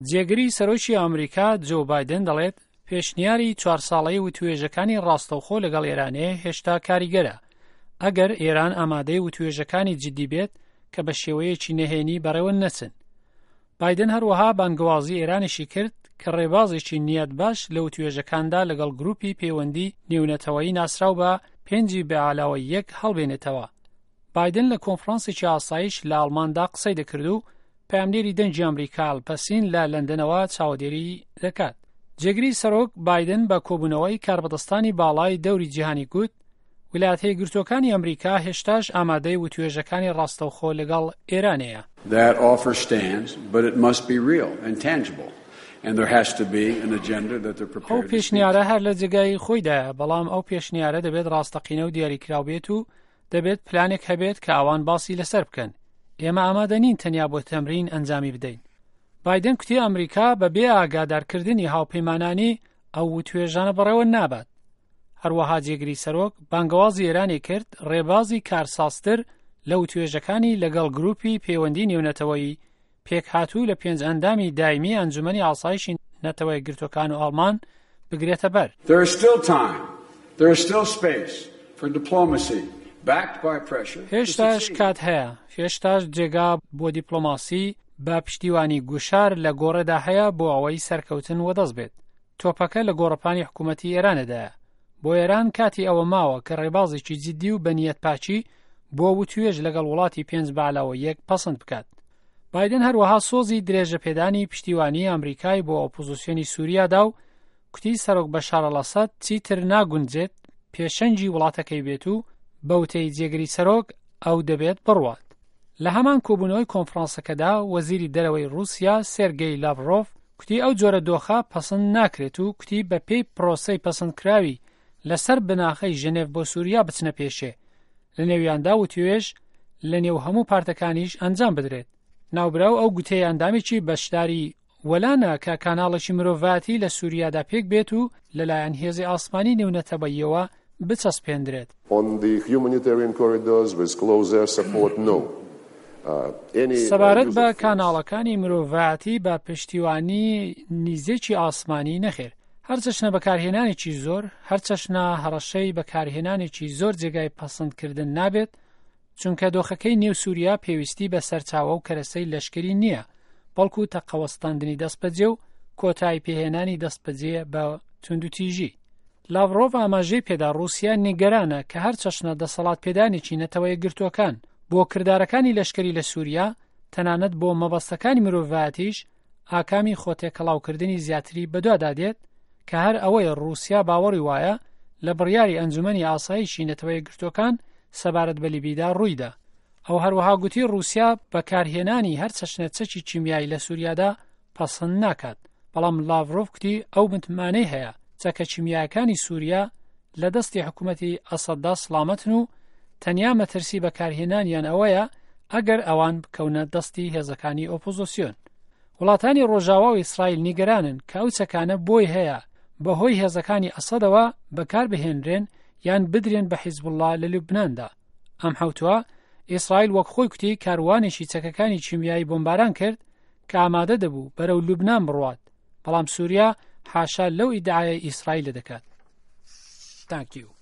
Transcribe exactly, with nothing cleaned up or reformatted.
جێگری سەرۆکی ئەمریکا جۆ بایدن دەڵێت پێشنیاری چوار ساڵەی وتوێژەکانی ڕاستەوخۆ لەگەڵ ئێرانەیە هێشتا کاریگەرە ئەگەر ئێران ئامادەی وتوێژەکانی جددی بێت کە بە شێوەیەکی نهێنی بەڕێوە نەچن. بایدن هەروەها بانگوازی ئێرانیشی کرد کە ڕێبازێکی نیەت باش لە وتوێژەکاندا لەگەڵ گروپی پەیوەندی نێونەتەوەیی ناسراو بە پێنجی بەعالاوە یەک هەڵبێنێتەوە. بایدن لە کۆنفرانسێکی ئاسایش لە ئەڵماندا قسەی دەکرد و پەیامدێری دەنگی ئەمریکا ئەلپەسین لە لەندەنەوە چاودێری دەکات. جێگری سەرۆک بایدن بە کۆبوونەوەی کاربەدەستانی باڵای دەوری جیهانی گوت ویلایەتە یەکگرتووەکانی ئەمریکا هێشتاش ئامادەی وتوێژەکانی ڕاستەوخۆ لەگەڵ ئێرانەیە. That offer stands, but it must be real and tangible. And there has to be an agenda that they're prepared to speak. ئەو پێشنیارە هەر لە جێگای خۆیدایە، بەڵام ئەو پێشنیارە دەبێت ڕاستەقینە و دیاریکراو بێت و دەبێت پلانێک هەبێت کە ئەوان باسی لەسەر بکەن. ئێمە ئامادە نین تەنیا بۆ تەمرین ئەنجامی بدەین. بایدن کوتی ئەمریکا بە بێ ئاگادارکردنی هاوپەیمانانی ئەو وتوێژانە بەڕێوە نابات. هەروەها جێگری سەرۆک بانگەوازی ئێرانی کرد ڕێبازی کارسازتر لە وتوێژەکانی لەگەڵ گروپی پەیوەندی نێونەتەوەیی پێکهاتوو لە پێنج ئەندامی دایمی ئەنجومەنی ئاسایشی نەتەوە یەکگرتووەکان و ئەڵمان بگرێتە بەر. There is still time. There is still space for diplomacy backed by pressure. هێشتاش کات هەیە. هێشتاش جێگا بۆ دیپلۆماسی بە پشتیوانی گوشار لە گۆڕێدا هەیە بۆ ئەوەی سەرکەوتن وەدەست بێت. تۆپەکە لە گۆڕەپانی حکوومەتی ئێرانەدایە. بۆ ئێران کاتی ئەوە ماوە کە ڕێبازێکی جددی و بەنیەت پاچی بۆ وتوێژ لەگەڵ وڵاتی پێنج بەعالاوە یەک پەسەند بکات. بایدن هەروەها سۆزی درێژە پێدانی پشتیوانی ئەمریکای بۆ ئۆپۆزیسیۆنی سووریادا و کوتی سەرۆک بەشار ئەڵەسەد چیتر ناگونجێت پێشەنگی وڵاتەکەی بێت و بەوتەی جێگری سەرۆک ئەو دەبێت بڕوات. لە هەمان کۆبوونەوەی کۆنفرانسەکەدا وەزیری دەرەوەی رووسیا سێرگەی لاڤڕۆڤ کوتی ئەو جۆرە دۆخە پەسەند ناکرێت و کوتی بە پێی پرۆسەی پەسەندکراوی لەسەر بناخەی ژنێڤ بۆ سووریا بچنە پێشێ. لە نێویاندا وتوێژ لە نێو هەموو پارتەکانیش ئەنجام بدرێت. ناوبراو ئەو گوتەی ئەندامێکی بەشداری وەلانە کە کاناڵێکی مرۆڤایەتی لە سووریادا پێک بێت و لەلایەن هێزی ئاسمانی نێونەتەوەییەوە بچەسپێندرێت. سەبارەت بە کاناڵەکانی مرۆڤایەتی بە پشتیوانی نیزێکی ئاسمانی نەخێر. هەر چەشنە بەکارهێنانێکی زۆر، هەر چەشنە هەڕەشەی بەکارهێنانێکی زۆر جێگای پەسەندکردن نابێت، چونکە دۆخەکەی نێو سووریا پێویستی بە سەرچاوە و کەرەسەی لەشکری نییە، بەڵکو تەقەوەستاندنی دەستبەجێ و کۆتایی پێهێنانی دەستبەجێ بە توندوتیژی. لاڤڕۆڤ ئاماژەی پێدا رووسیا نیگەرانە کە هەر چەشنە دەسەڵات پێدانێکی نەتەوە یەکگرتووەکان بۆ کردارەکانی لەشکری لە سووریا تەنانەت بۆ مەبەستەکانی مرۆڤایەتیش ئاکامی خۆتێکەڵاوکردنی زیاتری بەدوادادێت کە هەر ئەوەیە رووسیا باوەڕی وایە لە بڕیاری ئەنجومەنی ئاسایشی نەتەوە یەکگرتووەکان سەبارەت بە لیبیدا ڕوویدا. ئەو هەروەها گوتی رووسیا بەکارهێنانی هەر چەشنە چەکی چیمیایی لە سووریادا پەسەند ناکات، بەڵام لاڤڕۆڤ کوتی ئەو متمانەی هەیە چەکە چیمیایەکانی سووریا لە دەستی حکوومەتی ئەسەددا سڵامەتن و تەنیا مەترسی بەکارهێنانیان ئەوەیە ئەگەر ئەوان بکەونە دەستی هێزەکانی ئۆپۆزیسیۆن. وڵاتانی ڕۆژاوا و ئیسرائیل نیگەرانن کە ئەو چەکانە بۆی هەیە بەهۆی هێزەکانی ئەسەدەوە بەکار بهێنرێن یان بدرێن بە حیزبوڵڵا لە لوبناندا. ئەم حوتووە ئیسرائیل وەک خۆی کوتی کاروانێکی چەکەکانی چیمیایی بۆمباران کرد کە ئامادە دەبوو بەرەو لوبنان بڕوات، بەڵام سووریا حاشا لەو ئیدعایە ئیسرائیل دەکات. Thank you.